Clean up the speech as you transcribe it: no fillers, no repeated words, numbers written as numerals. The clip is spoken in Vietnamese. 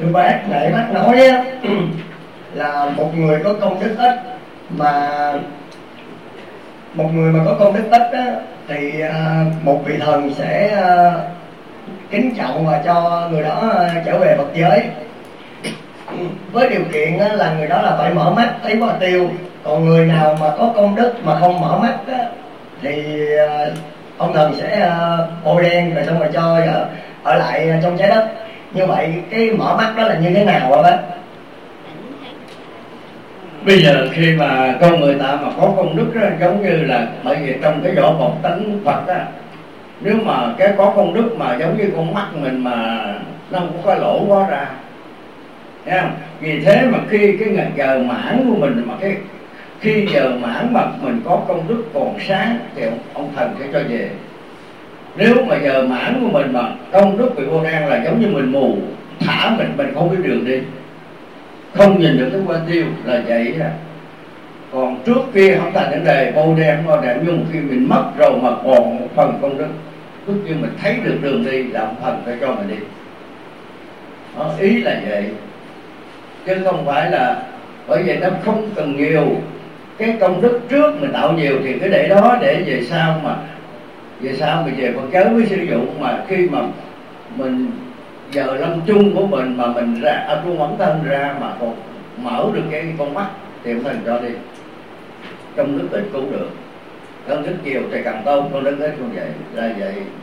Thưa bác, nãy bác nói á, là một người có công đức ít, mà một người mà có công đức ít á, thì một vị thần sẽ kính trọng và cho người đó trở về Phật giới, với điều kiện là người đó là phải mở mắt thấy Bà Tiêu. Còn người nào mà có công đức mà không mở mắt á, thì ông thần sẽ bôi đen rồi xong rồi cho ở lại trong trái đất. Như vậy cái mở mắt đó là như thế nào hả bác? Bây giờ khi mà con người ta mà có công đức đó, giống như là bởi vì trong cái vỏ bọc tánh Phật á, nếu mà cái có công đức mà giống như con mắt mình mà nó không có lỗ quá ra, thấy không? Vì thế mà khi cái giờ mãn của mình mà khi giờ mãn mà mình có công đức còn sáng thì ông thần sẽ cho về. Nếu mà giờ mãn của mình mà công đức bị vô đen là giống như mình mù, thả mình không biết đường đi, không nhìn được cái Quan Tiêu là vậy à. Còn trước kia không thành vấn đề vô đen nhưng khi mình mất rồi mà còn một phần công đức, tức như mình thấy được đường đi là ông thần phải cho mình đi. Đó, ý là vậy, chứ không phải là bởi vì nó không cần nhiều. Cái công đức trước mình tạo nhiều thì cứ để đó, để về sau mình về Phật giới mới sử dụng. Mà khi mà mình giờ lâm chung của mình mà mình ra trung ẩn thân ra mà còn mở được cái con mắt thì ông thần cho đi. Công đức ít cũng được, công đức nhiều thì càng tốt, công đức ít cũng vậy, là vậy.